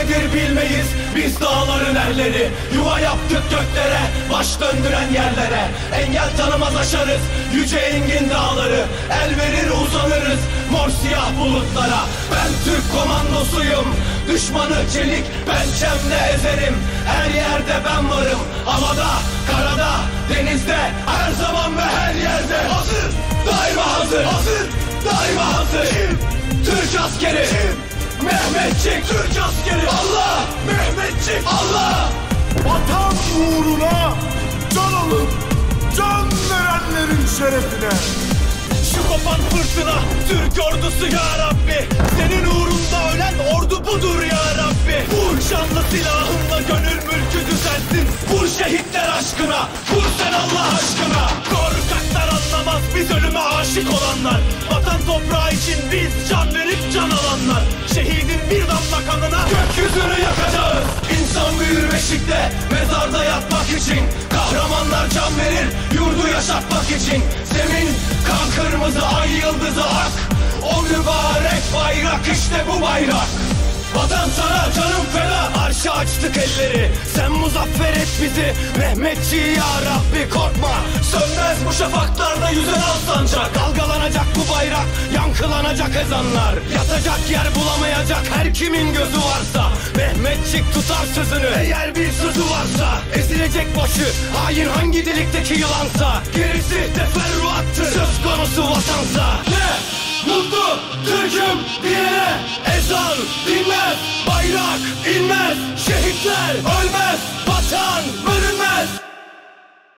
nedir bilmeyiz biz dağların erleri. Yuva yaptık göklere, baş döndüren yerlere. Engel tanımaz aşarız yüce engin dağları. El verir uzanırız mor siyah bulutlara. Ben Türk komandosuyum, düşmanı çelik pençemle ezerim. Her yerde ben varım, havada, karada, denizde, her zaman ve her yerde. Hazır, daima hazır, hazır, daima hazır. Kim? Türk askeri. Kim? Mehmetçik. Türk askeri. Allah, Mehmetçik. Allah. Vatan uğruna can alıp can verenlerin şerefine. Şu kopan fırtına Türk ordusu ya Rabbi. Senin uğrunda ölen ordu budur ya Rabbi. Vur şanlı silahınla gönül mülkü düzelsin. Vur şehitler aşkına, vur sen Allah aşkına. Korkaklar anlamaz biz ölüme aşık olanlar. Vatan toprağı için biz can verip can alanlar. Şehidin bir damla kanına gökyüzünü yakacağız. İnsan büyür beşikte, mezarda yatmak için. Kahramanlar can verir, yurdu yaşatmak için. Zemin kan kırmızı, ay yıldızı ak. O mübarek bayrak, işte bu bayrak. Vatan sana canım feda, arşa açtık elleri. Sen muzaffer et bizi Mehmetçi ya Rabbi. Korkma, sönmez bu şafaklarda yüzen al sancak. Dalgalanacak bu bayrak, yankılanacak ezanlar. Yatacak yer bulamayacak her kimin gözü varsa. Mehmetçik tutar sözünü, eğer bir sözü varsa. Ezilecek başı, hain hangi delikteki yılansa. Geri